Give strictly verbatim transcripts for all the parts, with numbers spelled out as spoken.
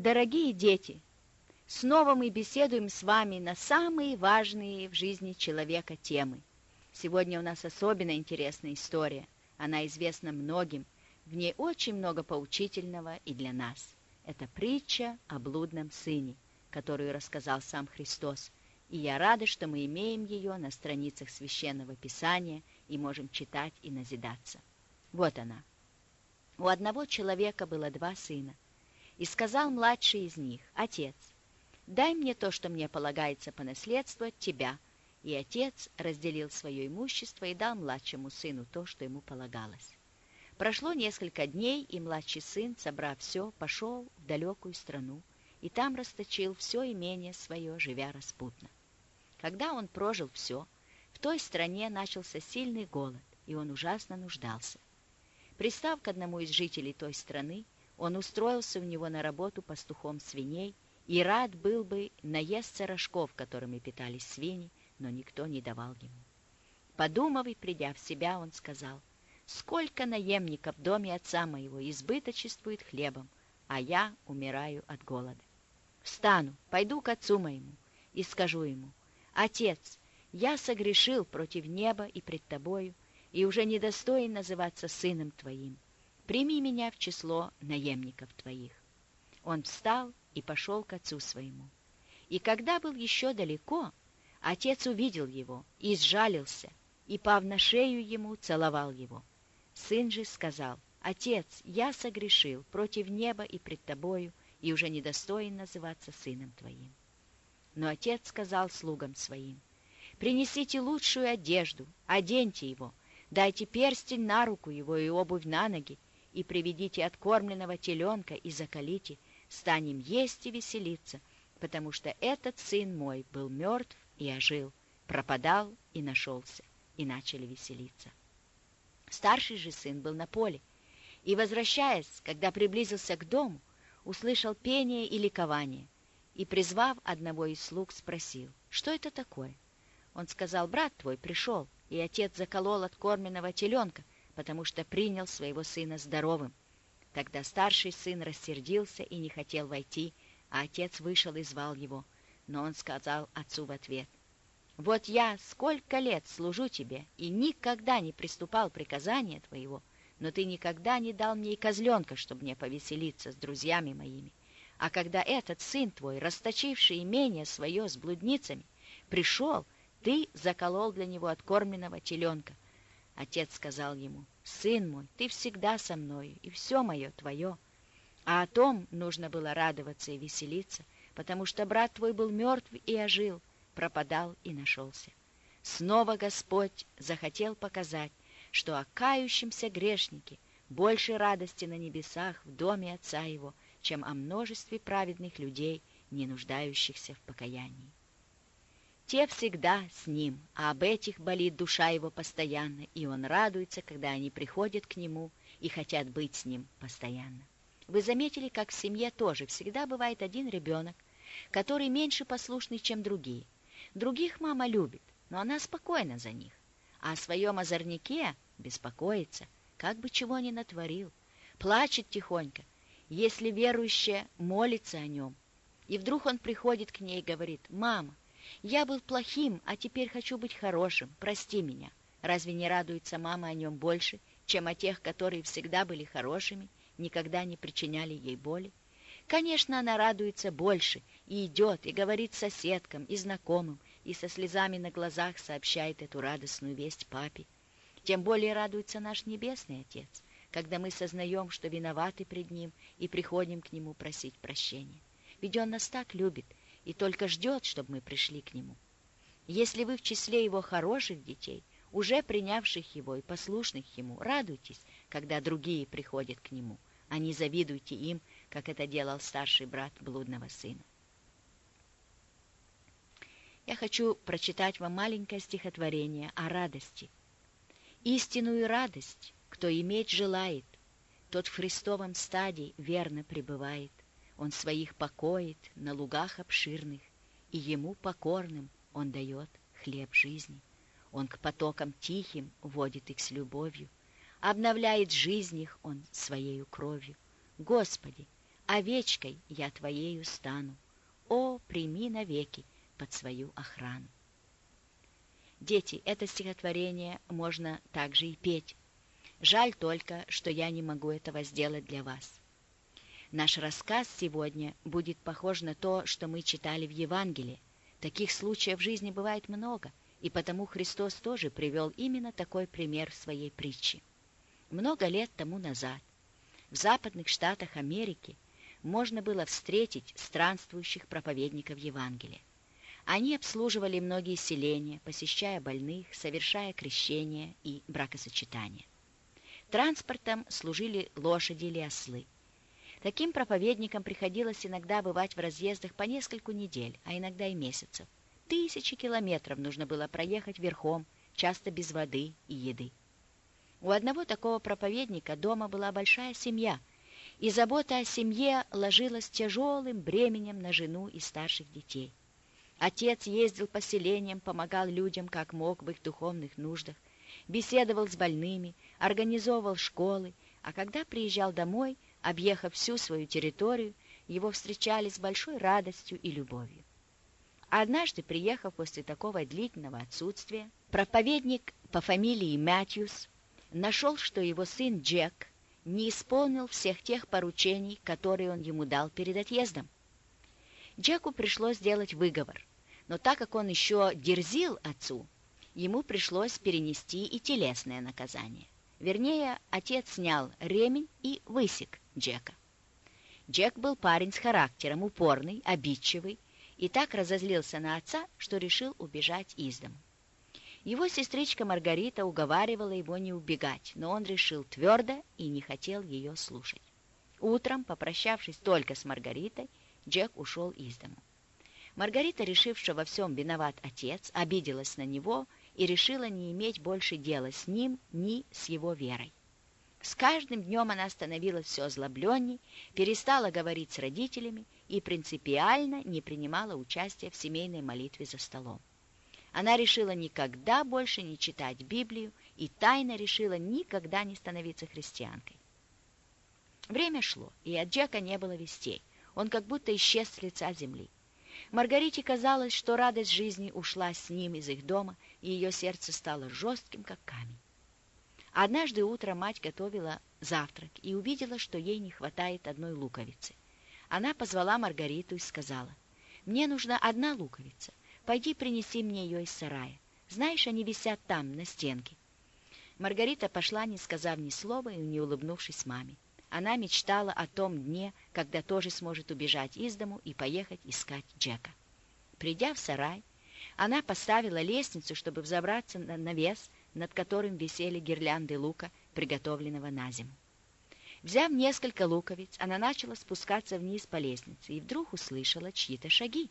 Дорогие дети, снова мы беседуем с вами на самые важные в жизни человека темы. Сегодня у нас особенно интересная история. Она известна многим, в ней очень много поучительного и для нас. Это притча о блудном сыне, которую рассказал сам Христос. И я рада, что мы имеем ее на страницах Священного Писания и можем читать и назидаться. Вот она. У одного человека было два сына. И сказал младший из них: «Отец, дай мне то, что мне полагается по наследству от тебя». И отец разделил свое имущество и дал младшему сыну то, что ему полагалось. Прошло несколько дней, и младший сын, собрав все, пошел в далекую страну, и там расточил все имение свое, живя распутно. Когда он прожил все, в той стране начался сильный голод, и он ужасно нуждался. Пристав к одному из жителей той страны, он устроился у него на работу пастухом свиней и рад был бы наесться рожков, которыми питались свиньи, но никто не давал ему. Подумав и придя в себя, он сказал: «Сколько наемников в доме отца моего избыточествует хлебом, а я умираю от голода. Встану, пойду к отцу моему и скажу ему: Отец, я согрешил против неба и пред тобою, и уже недостоин называться сыном твоим. Прими меня в число наемников твоих». Он встал и пошел к отцу своему. И когда был еще далеко, отец увидел его и сжалился, и, пав на шею ему, целовал его. Сын же сказал: «Отец, я согрешил против неба и пред тобою, и уже недостоин называться сыном твоим». Но отец сказал слугам своим: «Принесите лучшую одежду, оденьте его, дайте перстень на руку его и обувь на ноги, и приведите откормленного теленка и заколите, станем есть и веселиться, потому что этот сын мой был мертв и ожил, пропадал и нашелся». И начали веселиться. Старший же сын был на поле, и, возвращаясь, когда приблизился к дому, услышал пение и ликование, и, призвав одного из слуг, спросил: «Что это такое?» Он сказал: «Брат твой пришел, и отец заколол откормленного теленка, потому что принял своего сына здоровым». Тогда старший сын рассердился и не хотел войти, а отец вышел и звал его. Но он сказал отцу в ответ: «Вот я сколько лет служу тебе и никогда не приступал приказания твоего, но ты никогда не дал мне и козленка, чтобы мне повеселиться с друзьями моими. А когда этот сын твой, расточивший имение свое с блудницами, пришел, ты заколол для него откормленного теленка». Отец сказал ему: «Сын мой, ты всегда со мною, и все мое твое». А о том нужно было радоваться и веселиться, потому что брат твой был мертв и ожил, пропадал и нашелся. Снова Господь захотел показать, что о кающемся грешнике больше радости на небесах в доме Отца Его, чем о множестве праведных людей, не нуждающихся в покаянии. Те всегда с Ним, а об этих болит душа Его постоянно, и Он радуется, когда они приходят к Нему и хотят быть с Ним постоянно. Вы заметили, как в семье тоже всегда бывает один ребенок, который меньше послушный, чем другие. Других мама любит, но она спокойна за них, а о своем озорнике беспокоится, как бы чего ни натворил, плачет тихонько, если верующая молится о нем. И вдруг он приходит к ней и говорит: «Мама, я был плохим, а теперь хочу быть хорошим, прости меня». Разве не радуется мама о нем больше, чем о тех, которые всегда были хорошими, никогда не причиняли ей боли? Конечно, она радуется больше, и идет, и говорит соседкам, и знакомым, и со слезами на глазах сообщает эту радостную весть папе. Тем более радуется наш Небесный Отец, когда мы сознаем, что виноваты пред Ним, и приходим к Нему просить прощения. Ведь Он нас так любит и только ждет, чтобы мы пришли к Нему. Если вы в числе Его хороших детей, уже принявших Его и послушных Ему, радуйтесь, когда другие приходят к Нему, а не завидуйте им, как это делал старший брат блудного сына. Я хочу прочитать вам маленькое стихотворение о радости. «Истинную радость, кто иметь желает, тот в Христовом стаде верно пребывает. Он своих покоит на лугах обширных, и ему покорным он дает хлеб жизни. Он к потокам тихим водит их с любовью, обновляет жизнь их он своею кровью. Господи, овечкой я твоею стану. О, прими навеки под свою охрану. Дети, это стихотворение можно также и петь. Жаль только, что я не могу этого сделать для вас. Наш рассказ сегодня будет похож на то, что мы читали в Евангелии. Таких случаев в жизни бывает много, и потому Христос тоже привел именно такой пример в своей притче. Много лет тому назад в западных штатах Америки можно было встретить странствующих проповедников Евангелия. Они обслуживали многие селения, посещая больных, совершая крещения и бракосочетания. Транспортом служили лошади или ослы. Таким проповедникам приходилось иногда бывать в разъездах по нескольку недель, а иногда и месяцев. Тысячи километров нужно было проехать верхом, часто без воды и еды. У одного такого проповедника дома была большая семья, и забота о семье ложилась тяжелым бременем на жену и старших детей. Отец ездил по селениям, помогал людям как мог в их духовных нуждах, беседовал с больными, организовывал школы, а когда приезжал домой, объехав всю свою территорию, его встречали с большой радостью и любовью. Однажды, приехав после такого длительного отсутствия, проповедник по фамилии Мэтьюс нашел, что его сын Джек не исполнил всех тех поручений, которые он ему дал перед отъездом. Джеку пришлось сделать выговор, но так как он еще дерзил отцу, ему пришлось перенести и телесное наказание. Вернее, отец снял ремень и высек Джека. Джек был парень с характером, упорный, обидчивый, и так разозлился на отца, что решил убежать из дому. Его сестричка Маргарита уговаривала его не убегать, но он решил твердо и не хотел ее слушать. Утром, попрощавшись только с Маргаритой, Джек ушел из дому. Маргарита, решив, что во всем виноват отец, обиделась на него и решила не иметь больше дела с ним ни с его верой. С каждым днем она становилась все озлобленней, перестала говорить с родителями и принципиально не принимала участия в семейной молитве за столом. Она решила никогда больше не читать Библию и тайно решила никогда не становиться христианкой. Время шло, и от Джека не было вестей. Он как будто исчез с лица земли. Маргарите казалось, что радость жизни ушла с ним из их дома, и ее сердце стало жестким, как камень. Однажды утром мать готовила завтрак и увидела, что ей не хватает одной луковицы. Она позвала Маргариту и сказала: «Мне нужна одна луковица. Пойди принеси мне ее из сарая. Знаешь, они висят там, на стенке». Маргарита пошла, не сказав ни слова и не улыбнувшись маме. Она мечтала о том дне, когда тоже сможет убежать из дому и поехать искать Джека. Придя в сарай, она поставила лестницу, чтобы взобраться на навес, над которым висели гирлянды лука, приготовленного на зиму. Взяв несколько луковиц, она начала спускаться вниз по лестнице и вдруг услышала чьи-то шаги.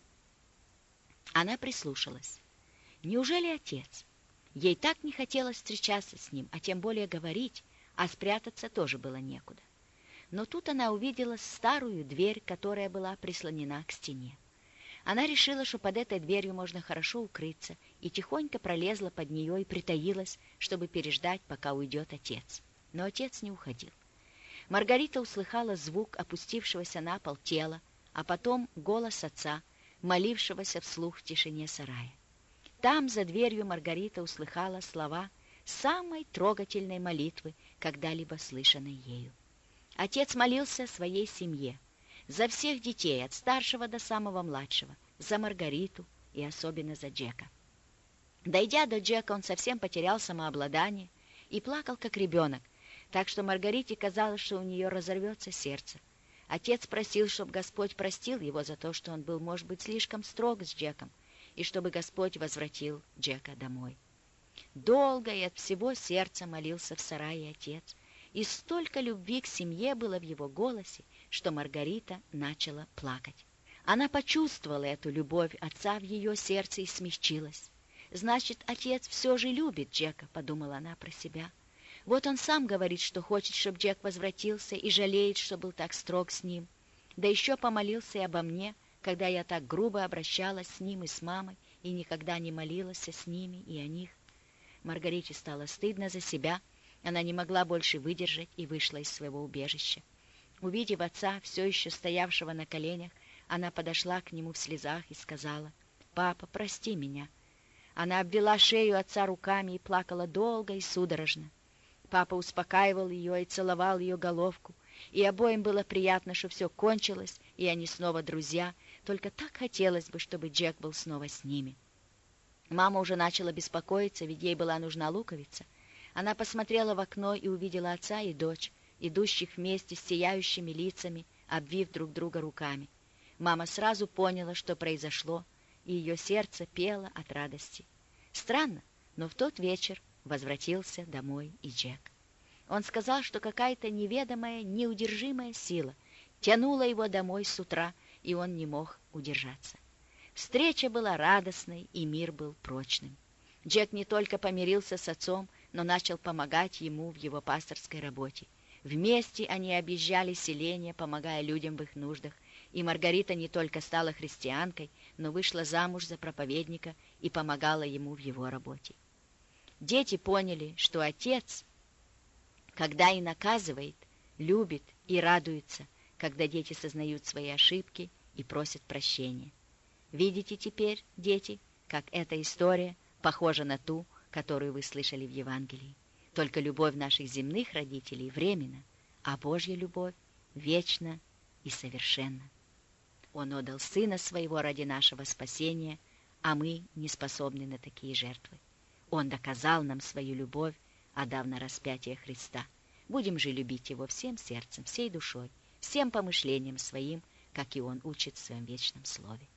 Она прислушалась. Неужели отец? Ей так не хотелось встречаться с ним, а тем более говорить, а спрятаться тоже было некуда. Но тут она увидела старую дверь, которая была прислонена к стене. Она решила, что под этой дверью можно хорошо укрыться, и тихонько пролезла под нее и притаилась, чтобы переждать, пока уйдет отец. Но отец не уходил. Маргарита услыхала звук опустившегося на пол тела, а потом голос отца, молившегося вслух в тишине сарая. Там, за дверью, Маргарита услыхала слова самой трогательной молитвы, когда-либо слышанной ею. Отец молился своей семье, за всех детей, от старшего до самого младшего, за Маргариту и особенно за Джека. Дойдя до Джека, он совсем потерял самообладание и плакал, как ребенок, так что Маргарите казалось, что у нее разорвется сердце. Отец просил, чтобы Господь простил его за то, что он был, может быть, слишком строг с Джеком, и чтобы Господь возвратил Джека домой. Долго и от всего сердца молился в сарае отец, и столько любви к семье было в его голосе, что Маргарита начала плакать. Она почувствовала эту любовь отца в ее сердце и смягчилась. «Значит, отец все же любит Джека», — подумала она про себя. «Вот он сам говорит, что хочет, чтобы Джек возвратился, и жалеет, что был так строг с ним. Да еще помолился и обо мне, когда я так грубо обращалась с ним и с мамой, и никогда не молилась с ними и о них». Маргарите стало стыдно за себя. Она не могла больше выдержать и вышла из своего убежища. Увидев отца, все еще стоявшего на коленях, она подошла к нему в слезах и сказала: «Папа, прости меня». Она обвела шею отца руками и плакала долго и судорожно. Папа успокаивал ее и целовал ее головку, и обоим было приятно, что все кончилось, и они снова друзья, только так хотелось бы, чтобы Джек был снова с ними. Мама уже начала беспокоиться, ведь ей была нужна луковица. Она посмотрела в окно и увидела отца и дочь, идущих вместе с сияющими лицами, обвив друг друга руками. Мама сразу поняла, что произошло, и ее сердце пело от радости. Странно, но в тот вечер возвратился домой и Джек. Он сказал, что какая-то неведомая, неудержимая сила тянула его домой с утра, и он не мог удержаться. Встреча была радостной, и мир был прочным. Джек не только помирился с отцом, но начал помогать ему в его пасторской работе. Вместе они объезжали селения, помогая людям в их нуждах, и Маргарита не только стала христианкой, но вышла замуж за проповедника и помогала ему в его работе. Дети поняли, что отец, когда и наказывает, любит и радуется, когда дети сознают свои ошибки и просят прощения. Видите теперь, дети, как эта история похожа на ту, которую вы слышали в Евангелии. Только любовь наших земных родителей временна, а Божья любовь вечна и совершенна. Он отдал Сына Своего ради нашего спасения, а мы не способны на такие жертвы. Он доказал нам свою любовь, отдав на распятие Христа. Будем же любить Его всем сердцем, всей душой, всем помышлением своим, как и Он учит в Своем вечном Слове.